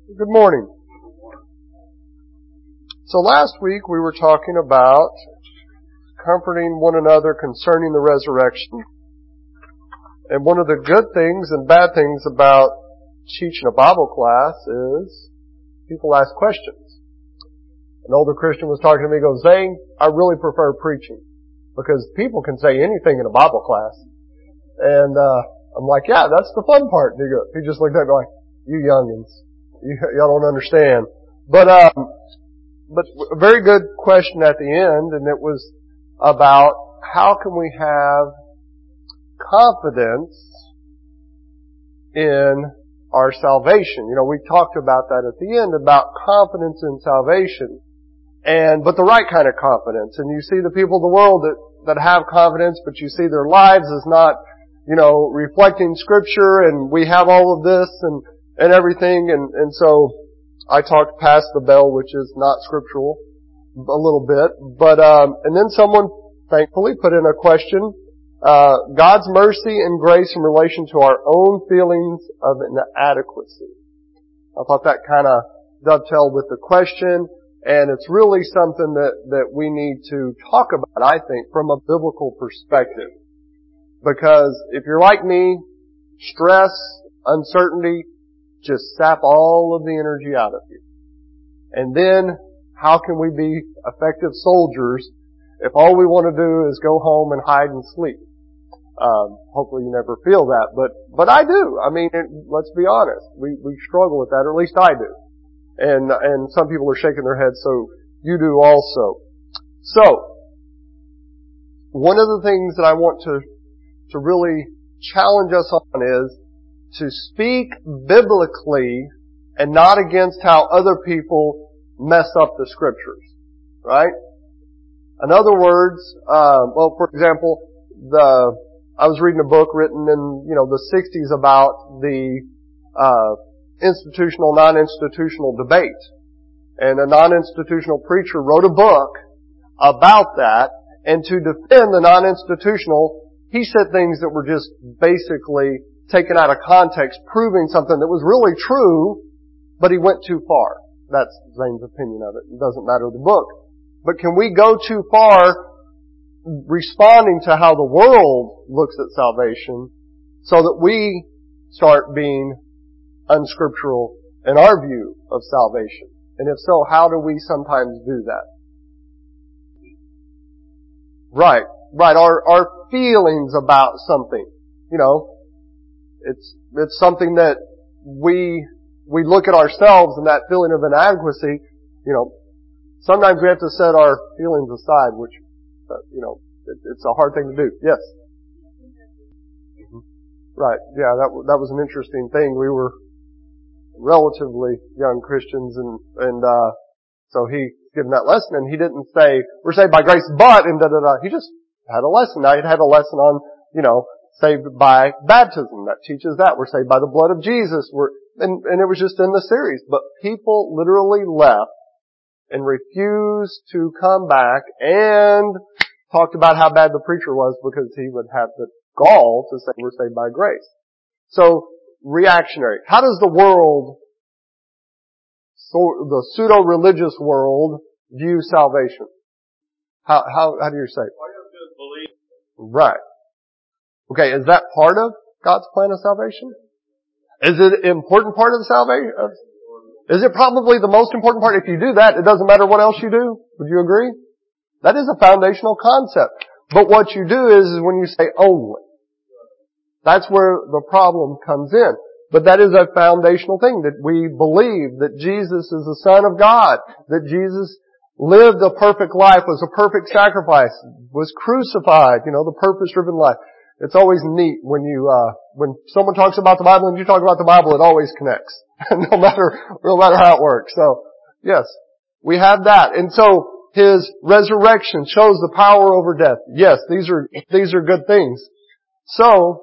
Good morning. So last week we were talking about comforting one another concerning the resurrection. And one of the good things and bad things about teaching a Bible class is people ask questions. An older Christian was talking to me, goes, Zane, I really prefer preaching because people can say anything in a Bible class. And I'm like, yeah, that's the fun part. And he just looked at me like, you youngins. Y'all don't understand. But a very good question at the end, and it was about how can we have confidence in our salvation. You know, we talked about that at the end, about confidence in salvation. But the right kind of confidence. And you see the people of the world that have confidence, but you see their lives as not, reflecting Scripture, and we have all of this and everything, and so I talked past the bell, which is not scriptural, a little bit, but and then someone thankfully put in a question, God's mercy and grace in relation to our own feelings of inadequacy. I thought that kind of dovetailed with the question, and it's really something that we need to talk about, I think, from a biblical perspective. Because if you're like me, stress, uncertainty, just sap all of the energy out of you. And then, how can we be effective soldiers if all we want to do is go home and hide and sleep? Hopefully you never feel that, but I do. I mean, let's be honest. We struggle with that, or at least I do. And some people are shaking their heads, so you do also. So, one of the things that I want to really challenge us on is to speak biblically and not against how other people mess up the Scriptures. Right? In other words, for example, I was reading a book written in, the 60s about the, institutional, non-institutional debate. And a non-institutional preacher wrote a book about that, and to defend the non-institutional, he said things that were just basically taken out of context, proving something that was really true, but he went too far. That's Zane's opinion of it. It doesn't matter the book. But can we go too far responding to how the world looks at salvation so that we start being unscriptural in our view of salvation? And if so, how do we sometimes do that? Right. Our feelings about something. It's something that we look at ourselves and that feeling of inadequacy, sometimes we have to set our feelings aside, which, it's a hard thing to do. Yes? Mm-hmm. Right. Yeah, that was an interesting thing. We were relatively young Christians and so he given that lesson and he didn't say, we're saved by grace, but, and da-da-da. He just had a lesson. I had a lesson on, saved by baptism. That teaches that. We're saved by the blood of Jesus. And it was just in the series. But people literally left and refused to come back and talked about how bad the preacher was because he would have the gall to say we're saved by grace. So, reactionary. How does the world, the pseudo-religious world, view salvation? How do you say? Right. Okay, is that part of God's plan of salvation? Is it an important part of the salvation? Is it probably the most important part? If you do that, it doesn't matter what else you do. Would you agree? That is a foundational concept. But what you do is when you say only. That's where the problem comes in. But that is a foundational thing, that we believe that Jesus is the Son of God, that Jesus lived a perfect life, was a perfect sacrifice, was crucified, the purpose-driven life. It's always neat when when someone talks about the Bible and you talk about the Bible, it always connects. no matter how it works. So, yes, we have that. And so, His resurrection shows the power over death. Yes, these are good things. So,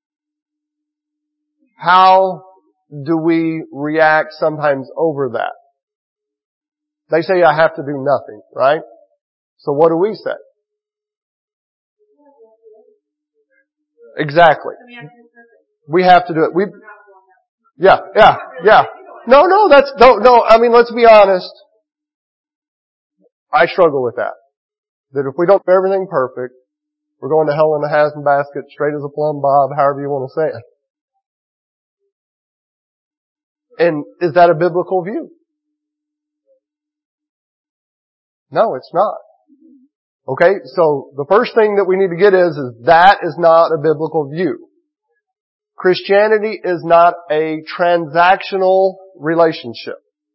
how do we react sometimes over that? They say I have to do nothing, right? So what do we say? Exactly. We have to do it. Yeah. No, I mean, let's be honest. I struggle with that. That if we don't do everything perfect, we're going to hell in a handbasket, straight as a plumb bob, however you want to say it. And is that a biblical view? No, it's not. Okay, so the first thing that we need to get is that is not a biblical view. Christianity is not a transactional relationship.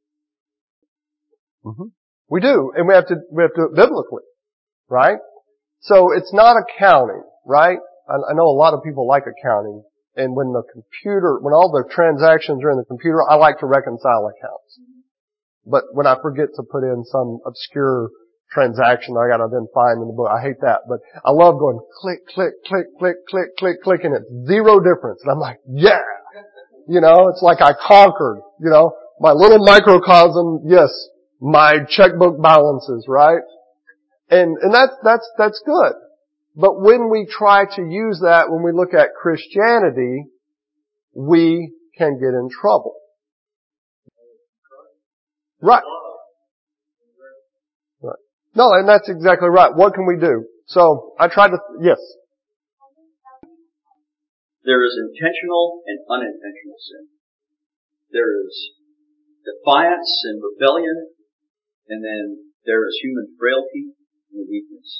We do, and we have to do it biblically, right? So it's not accounting, right? I know a lot of people like accounting, and when all the transactions are in the computer, I like to reconcile accounts. But when I forget to put in some obscure transaction I gotta then find in the book, I hate that. But I love going click, click, click, click, click, click, click, and it's zero difference. And I'm like, yeah! It's like I conquered, my little microcosm, yes, my checkbook balances, right? And that's good. But when we try to use that, when we look at Christianity, we can get in trouble. Right. No, and that's exactly right. What can we do? So, yes. There is intentional and unintentional sin. There is defiance and rebellion, and then there is human frailty and weakness.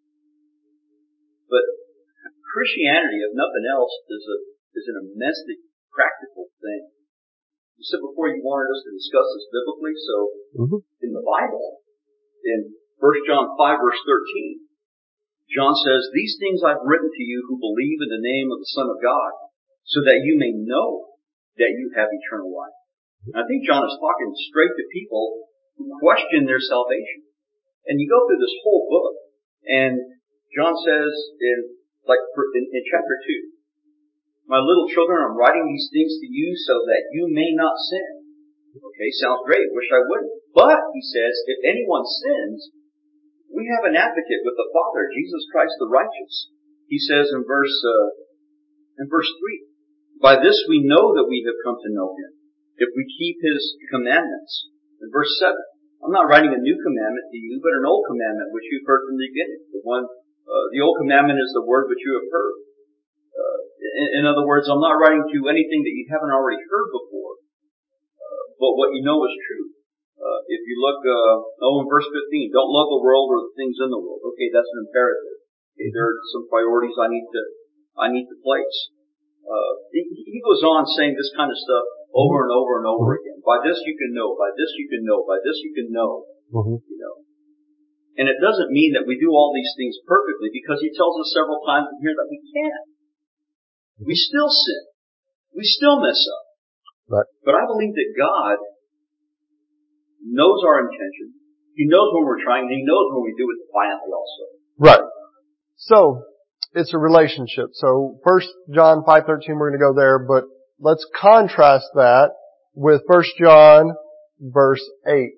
But Christianity, if nothing else, is an immensely practical thing. You said before you wanted us to discuss this biblically, so in the Bible, in 1 John 5 verse 13, John says, "These things I've written to you who believe in the name of the Son of God, so that you may know that you have eternal life." And I think John is talking straight to people who question their salvation. And you go through this whole book, and John says in chapter 2, "My little children, I'm writing these things to you so that you may not sin." Okay, sounds great. Wish I wouldn't. But, he says, if anyone sins, we have an advocate with the Father, Jesus Christ the righteous. He says in verse 3, "By this we know that we have come to know Him, if we keep His commandments." In verse 7, "I'm not writing a new commandment to you, but an old commandment which you've heard from the beginning. The old commandment is the word which you have heard." In other words, I'm not writing to you anything that you haven't already heard before, but what you know is true. If you look, in verse 15, "Don't love the world or the things in the world." Okay, that's an imperative. Okay, there are some priorities I need to place. He goes on saying this kind of stuff over and over and over again. By this you can know, by this you can know, by this you can know. And it doesn't mean that we do all these things perfectly, because he tells us several times in here that we can't. We still sin. We still mess up. Right. But I believe that God knows our intention. He knows when we're trying, and He knows when we do it defiantly also. Right. So, it's a relationship. So, 1 John 5:13, we're going to go there, but let's contrast that with 1 John verse 8.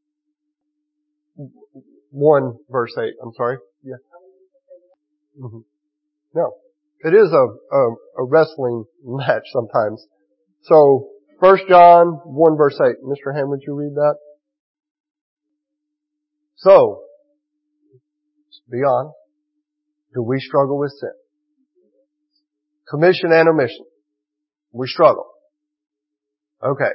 1 verse 8, I'm sorry. Yeah. No. It is a wrestling match sometimes. So, 1 John 1 verse 8. Mr. Ham, would you read that? So, let's be honest. Do we struggle with sin? Commission and omission. We struggle. Okay.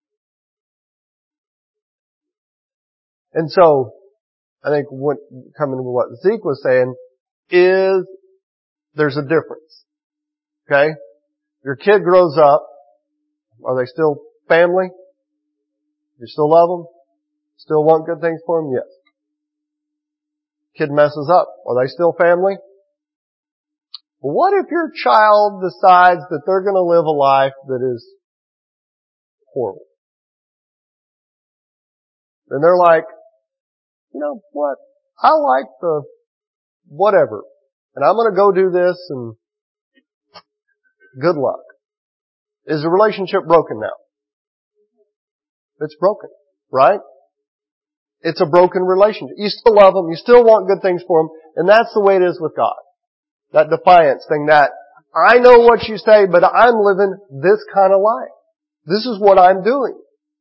And so, I think coming to what Zeke was saying is there's a difference. Okay? Your kid grows up. Are they still family? You still love them? Still want good things for them? Yes. Kid messes up. Are they still family? Well, what if your child decides that they're going to live a life that is horrible? And they're like, you know what? I like the whatever. And I'm going to go do this and good luck. Is the relationship broken now? It's broken, right? It's a broken relationship. You still love them. You still want good things for them. And that's the way it is with God. That defiance thing, that I know what you say, but I'm living this kind of life. This is what I'm doing.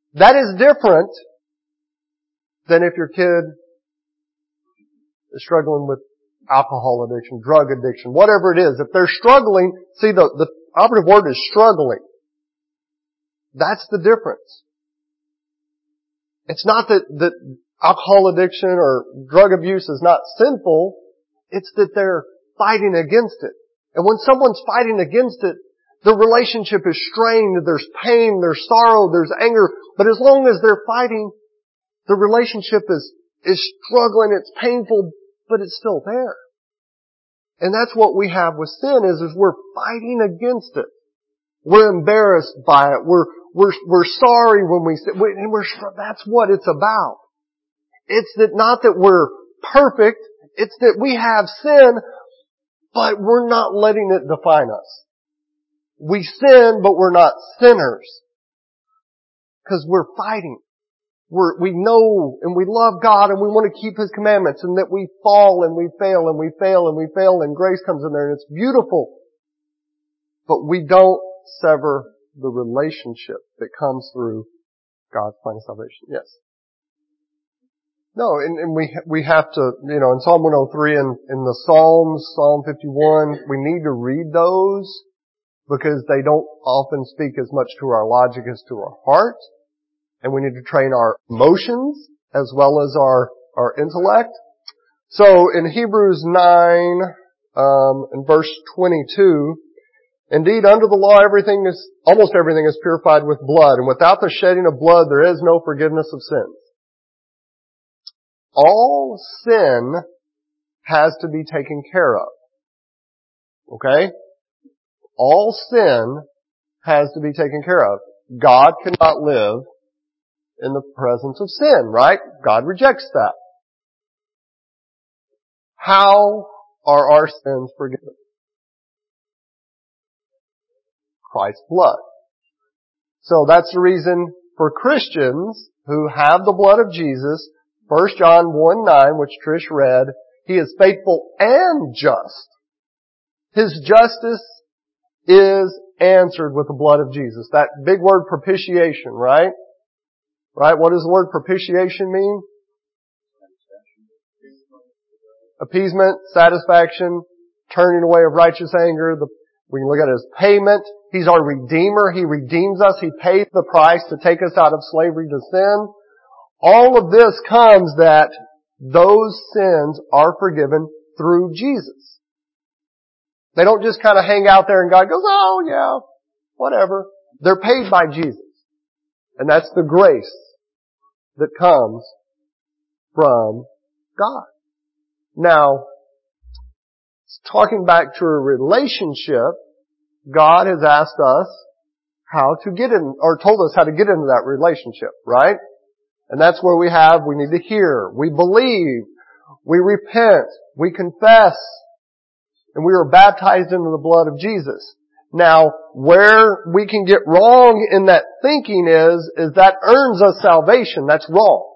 That is different than if your kid is struggling with alcohol addiction, drug addiction, whatever it is. If they're struggling, see the operative word is struggling. That's the difference. It's not that alcohol addiction or drug abuse is not sinful. It's that they're fighting against it. And when someone's fighting against it, the relationship is strained, there's pain, there's sorrow, there's anger. But as long as they're fighting, the relationship is struggling, it's painful, but it's still there. And that's what we have with sin is we're fighting against it. We're embarrassed by it. We're sorry when we sin. And that's what it's about. It's that not that we're perfect, it's that we have sin, but we're not letting it define us. We sin, but we're not sinners. Because we're fighting. We know and we love God and we want to keep His commandments, and that we fall and we fail and we fail and we fail, and grace comes in there and it's beautiful. But we don't sever the relationship that comes through God's plan of salvation. Yes. No, and we have to, in Psalm 103 and in the Psalms, Psalm 51, we need to read those because they don't often speak as much to our logic as to our heart. And we need to train our emotions as well as our intellect. So in Hebrews 9, in verse 22, indeed under the law almost everything is purified with blood, and without the shedding of blood there is no forgiveness of sins. All sin has to be taken care of. Okay? All sin has to be taken care of. God cannot live in the presence of sin, right? God rejects that. How are our sins forgiven? Christ's blood. So that's the reason for Christians who have the blood of Jesus, 1 John 1:9, which Trish read, He is faithful and just. His justice is answered with the blood of Jesus. That big word propitiation, right? Right? What does the word propitiation mean? Appeasement, satisfaction, turning away of righteous anger. We can look at it as payment. He's our Redeemer. He redeems us. He paid the price to take us out of slavery to sin. All of this comes that those sins are forgiven through Jesus. They don't just kind of hang out there and God goes, oh yeah, whatever. They're paid by Jesus. And that's the grace that comes from God. Now, talking back to a relationship, God has asked us how to get in, or told us how to get into that relationship, right? And that's where we need to hear, we believe, we repent, we confess, and we are baptized into the blood of Jesus. Now, where we can get wrong in that thinking is that earns us salvation. That's wrong.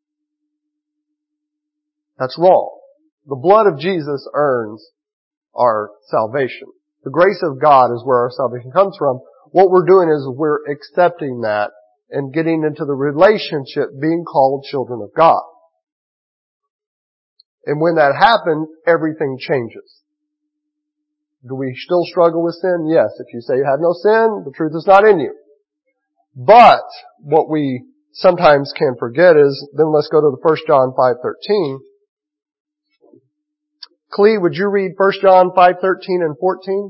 That's wrong. The blood of Jesus earns our salvation. The grace of God is where our salvation comes from. What we're doing is we're accepting that and getting into the relationship, being called children of God. And when that happens, everything changes. Do we still struggle with sin? Yes. If you say you have no sin, the truth is not in you. But what we sometimes can forget is, then let's go to the 1 John 5:13. Clee, would you read 1 John 5:13 and 14?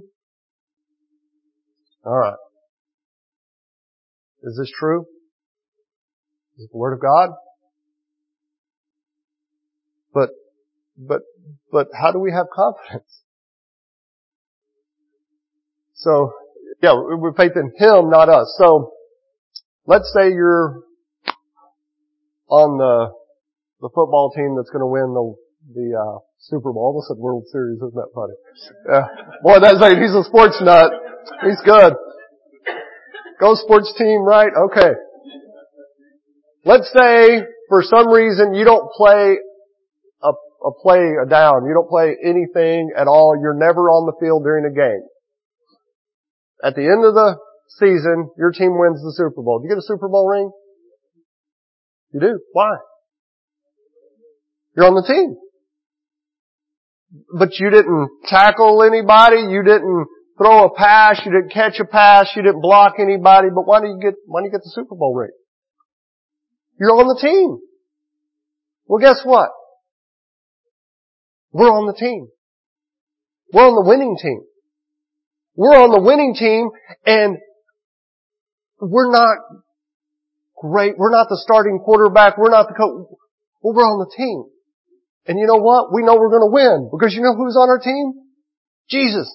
All right. Is this true? Is it the Word of God? But how do we have confidence? So, yeah, we faith in Him, not us. So, let's say you're on the football team that's going to win the Super Bowl. I almost said World Series. Isn't that funny? Boy, he's a sports nut. He's good. Go sports team, right? Okay. Let's say for some reason you don't play a down. You don't play anything at all. You're never on the field during a game. At the end of the season, your team wins the Super Bowl. Do you get a Super Bowl ring? You do. Why? You're on the team. But you didn't tackle anybody, you didn't throw a pass, you didn't catch a pass, you didn't block anybody, but why do you get the Super Bowl ring? You're on the team. Well, guess what? We're on the team. We're on the winning team. We're on the winning team, and we're not great. We're not the starting quarterback. We're not the coach. Well, we're on the team. And you know what? We know we're going to win. Because you know who's on our team? Jesus.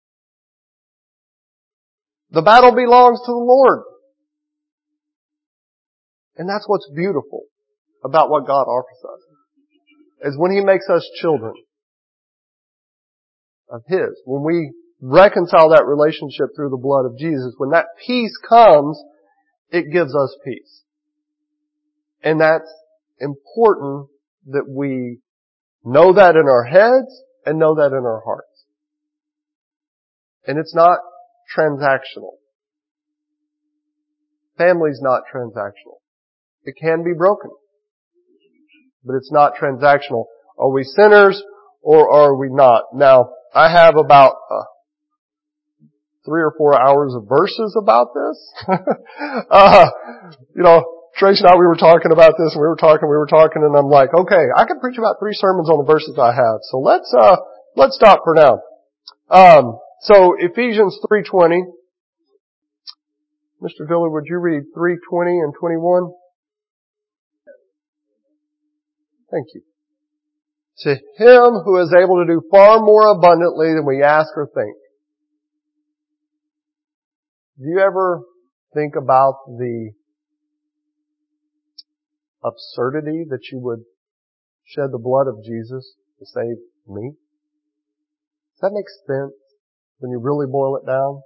The battle belongs to the Lord. And that's what's beautiful about what God offers us. Is when He makes us children of His. When we reconcile that relationship through the blood of Jesus, when that peace comes, it gives us peace. And that's important that we know that in our heads and know that in our hearts. And it's not transactional. Family's not transactional. It can be broken. But it's not transactional. Are we sinners or are we not? Now, I have about 3 or 4 hours of verses about this. Tracy and I, we were talking about this, and we were talking, and I'm like, okay, I can preach about 3 sermons on the verses I have. So let's stop for now. So Ephesians 3:20. Mr. Dillard, would you read 3:20 and 21? Thank you. To Him who is able to do far more abundantly than we ask or think. Do you ever think about the absurdity that you would shed the blood of Jesus to save me? Does that make sense when you really boil it down?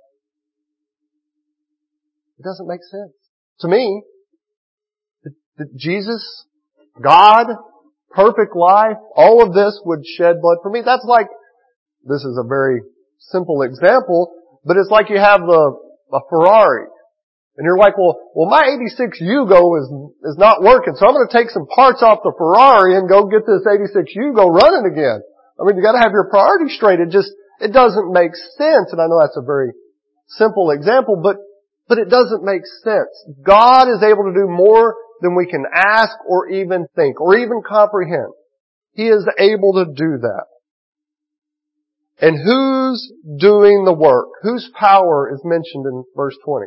It doesn't make sense. To me, that Jesus, God, perfect life, all of this would shed blood for me. That's like, this is a very simple example, but it's like you have a Ferrari. And you're like, well, my 86 Yugo is not working, so I'm going to take some parts off the Ferrari and go get this 86 Yugo running again. I mean, you got to have your priorities straight. It doesn't make sense. And I know that's a very simple example, but it doesn't make sense. God is able to do more than we can ask or even think or even comprehend. He is able to do that. And who's doing the work? Whose power is mentioned in verse 20?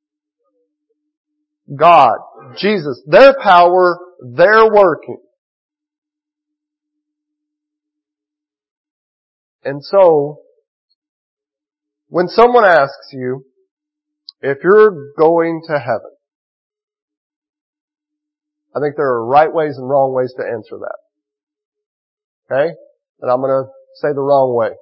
God, Jesus, their power, they're working. And so, when someone asks you if you're going to heaven, I think there are right ways and wrong ways to answer that. Okay? And I'm going to say the wrong way.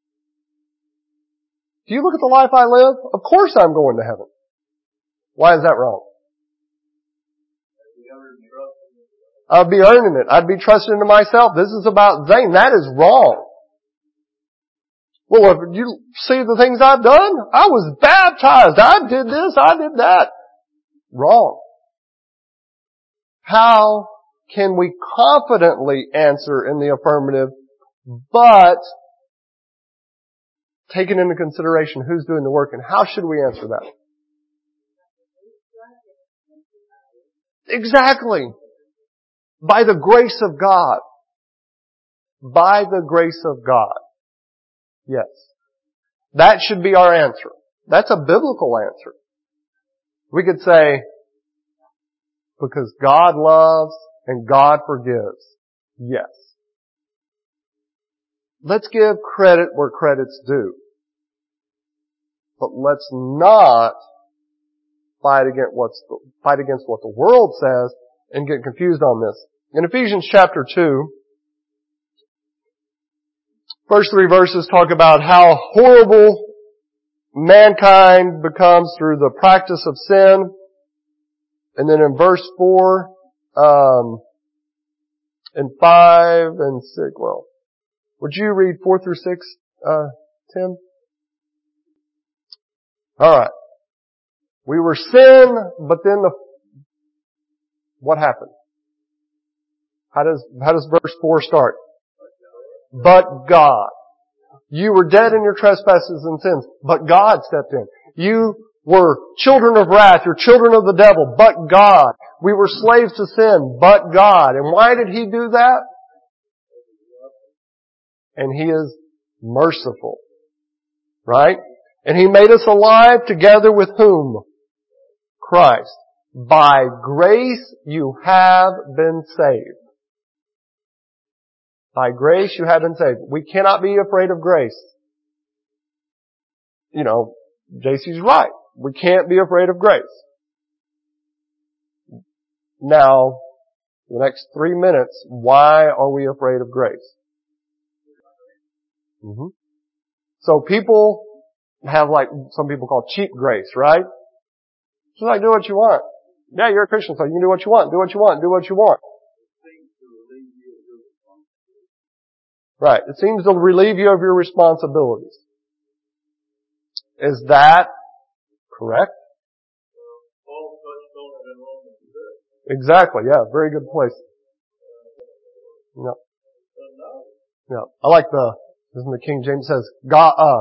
Do you look at the life I live? Of course I'm going to heaven. Why is that wrong? I'd be earning it. I'd be trusting in myself. This is about Zane. That is wrong. Well, if you see the things I've done, I was baptized. I did this. I did that. Wrong. How can we confidently answer in the affirmative, but taking into consideration who's doing the work, and how should we answer that? Exactly. By the grace of God. By the grace of God. Yes. That should be our answer. That's a biblical answer. We could say, because God loves and God forgives. Yes. Let's give credit where credit's due. But let's not fight against what the world says and get confused on this. In Ephesians chapter 2, first 3 verses talk about how horrible mankind becomes through the practice of sin. And then in verse 4, and 5 and 6, well, would you read 4 through 6, Tim? Alright. We were sin, but then what happened? How does verse 4 start? But God. You were dead in your trespasses and sins, but God stepped in. You were children of wrath, you're children of the devil, but God. We were slaves to sin, but God. And why did He do that? And He is merciful. Right? And He made us alive together with whom? Christ. By grace you have been saved. By grace you have been saved. We cannot be afraid of grace. You know, JC's right. We can't be afraid of grace. Now, the next 3 minutes, why are we afraid of grace? So people have like, some people call cheap grace, right? It's like, do what you want. Yeah, you're a Christian, so you can do what you want, do what you want, do what you want. Right. It seems to relieve you of your responsibilities. Is that correct? Exactly, yeah, very good place. Yeah. I like isn't the King James says, God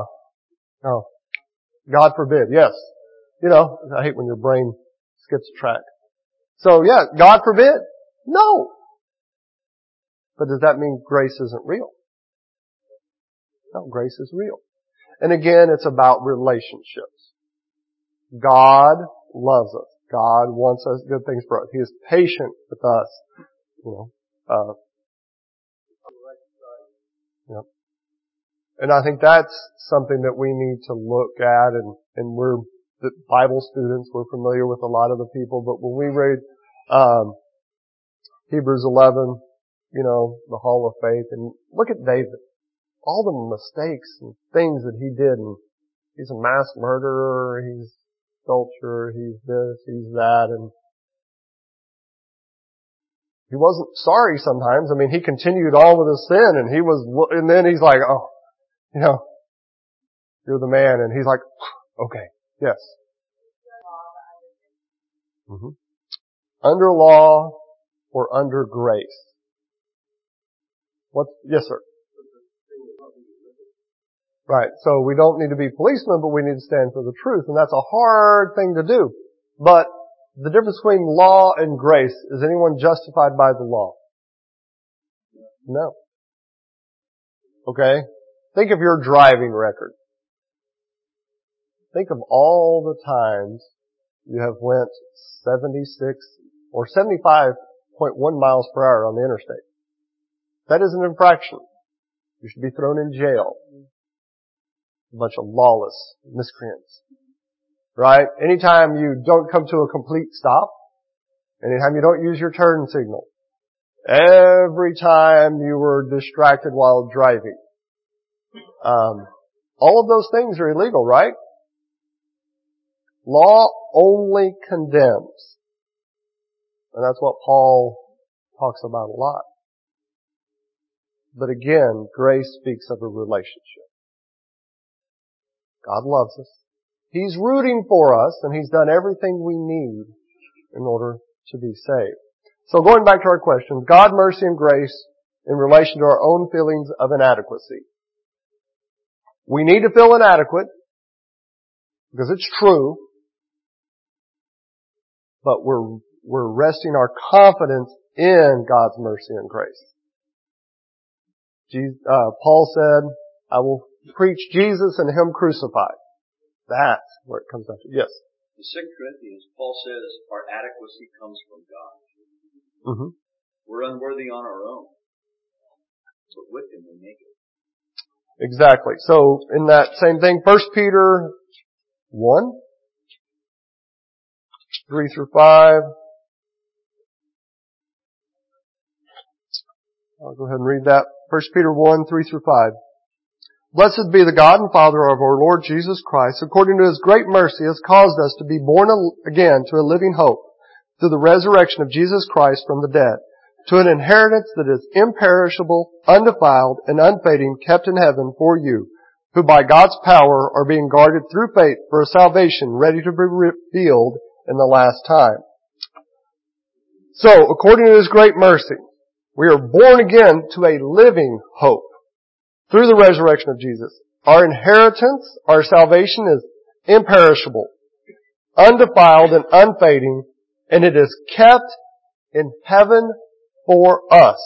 forbid, yes. You know, I hate when your brain skips a track. So yeah, God forbid? No. But does that mean grace isn't real? No, grace is real. And again, it's about relationships. God loves us. God wants us good things for us. He is patient with us. You know, and I think that's something that we need to look at, and we're the Bible students, we're familiar with a lot of the people, but when we read Hebrews 11, you know, the Hall of Faith, and look at David. All the mistakes and things that he did, and he's a mass murderer, he's adulterer, he's this, he's that, and he wasn't sorry sometimes. I mean, he continued on with his sin, and then he's like, oh, you know, you're the man, and he's like, okay, yes. Under law or under grace? Yes, sir. Right. So we don't need to be policemen, but we need to stand for the truth. And that's a hard thing to do. But the difference between law and grace, is anyone justified by the law? No. Okay? Think of your driving record. Think of all the times you have went 76 or 75.1 miles per hour on the interstate. That is an infraction. You should be thrown in jail. A bunch of lawless miscreants. Right? Anytime you don't come to a complete stop, anytime you don't use your turn signal, every time you were distracted while driving, all of those things are illegal, right? Law only condemns. And that's what Paul talks about a lot. But again, grace speaks of a relationship. God loves us. He's rooting for us, and He's done everything we need in order to be saved. So going back to our question, God, mercy, and grace in relation to our own feelings of inadequacy. We need to feel inadequate, because it's true, but we're resting our confidence in God's mercy and grace. Paul said, I will preach Jesus and Him crucified. That's where it comes down to. Yes? In 2 Corinthians, Paul says our adequacy comes from God. We're unworthy on our own, but with Him we make it. Exactly. So, in that same thing, 1 Peter 1, 3 through 5. I'll go ahead and read that. 1 Peter 1, 3 through 5. Blessed be the God and Father of our Lord Jesus Christ, according to His great mercy, has caused us to be born again to a living hope, through the resurrection of Jesus Christ from the dead, to an inheritance that is imperishable, undefiled, and unfading, kept in heaven for you, who by God's power are being guarded through faith for a salvation ready to be revealed in the last time. So, according to His great mercy, We are born again to a living hope through the resurrection of Jesus. Our inheritance, our salvation is imperishable, undefiled and unfading, and it is kept in heaven for us.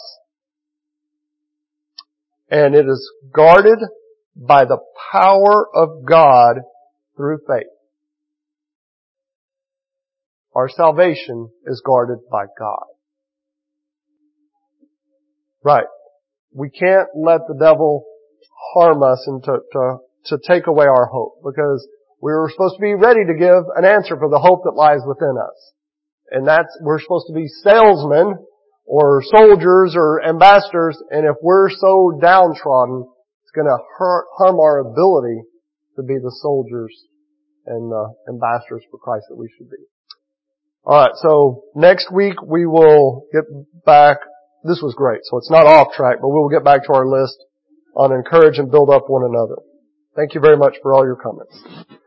And it is guarded by the power of God through faith. Our salvation is guarded by God. Right. We can't let the devil harm us and to take away our hope, because we were supposed to be ready to give an answer for the hope that lies within us. And we're supposed to be salesmen or soldiers or ambassadors, and if we're so downtrodden, it's going to harm our ability to be the soldiers and the ambassadors for Christ that we should be. Alright, so next week we will get back. This was great, so it's not off track, but we will get back to our list on encourage and build up one another. Thank you very much for all your comments.